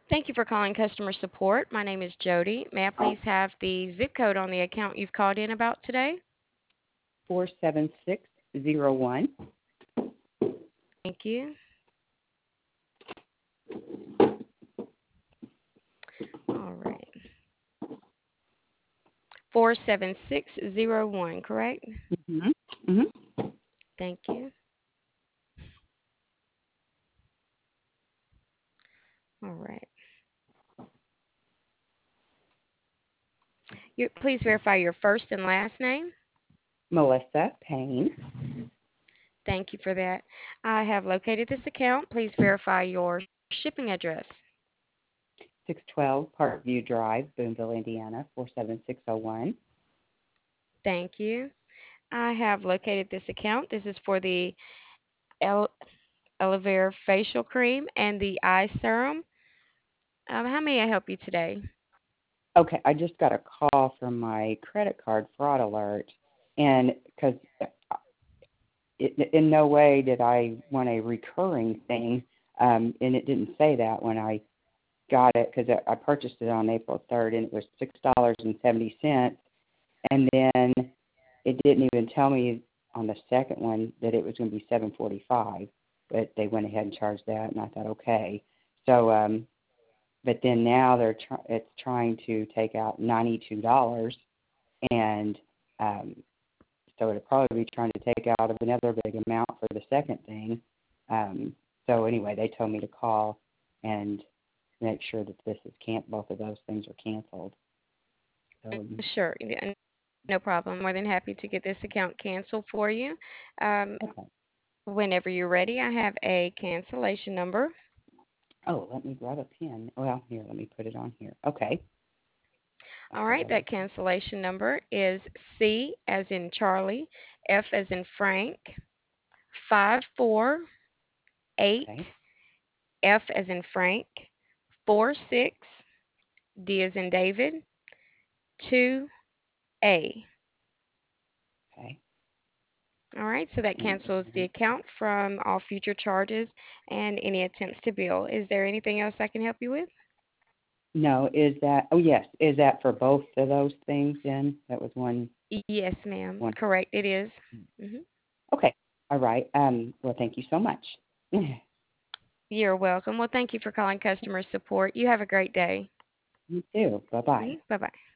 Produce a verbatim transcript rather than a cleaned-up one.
Thank you for calling customer support. My name is Jody. May I please have the zip code on the account you've called in about today? four seven six zero one. Thank you. All right. four seven six zero one, correct? Mm-hmm. Mm-hmm. Thank you. All right. You, please verify your first and last name. Melissa Payne, Thank you for that. I have located this account. Please verify your shipping address. six twelve Parkview Drive, Boonville, Indiana, four seven six zero one. Thank you. I have located this account. This is for the El- aloe vera facial cream and the eye serum. Um, how may I help you today? Okay, I just got a call from my credit card fraud alert, and because in no way did I want a recurring thing, um, and it didn't say that when I got it because I I purchased it on April third, and it was six dollars and seventy cents, and then it didn't even tell me on the second one that it was going to be seven forty-five, but they went ahead and charged that, and I thought, okay. So, um, but then now they're try- it's trying to take out ninety-two dollars, and um, so it'll probably be trying to take out of another big amount for the second thing. Um, so anyway, they told me to call and make sure that this is can both of those things are canceled. So, Sure, yeah, no problem. More than happy to get this account canceled for you. Um, okay. whenever you're ready, I have a cancellation number. Oh, let me grab a pen. Well, here, let me put it on here. Okay. All Okay, right, ready. that cancellation number is C as in Charlie, F as in Frank, five four eight, Okay. F as in Frank, four six, D as in David, two A. Okay. All right, so that cancels the And, account from all future charges and any attempts to bill. Is there anything else I can help you with? no, is that, oh, yes, is that for both of those things then? That was one, Yes, ma'am. one. Correct, it is. Mm-hmm. Okay. All right. Um, well, thank you so much. You're welcome. Well, thank you for calling customer support. You have a great day. You too. Bye-bye. Mm-hmm. Bye bye.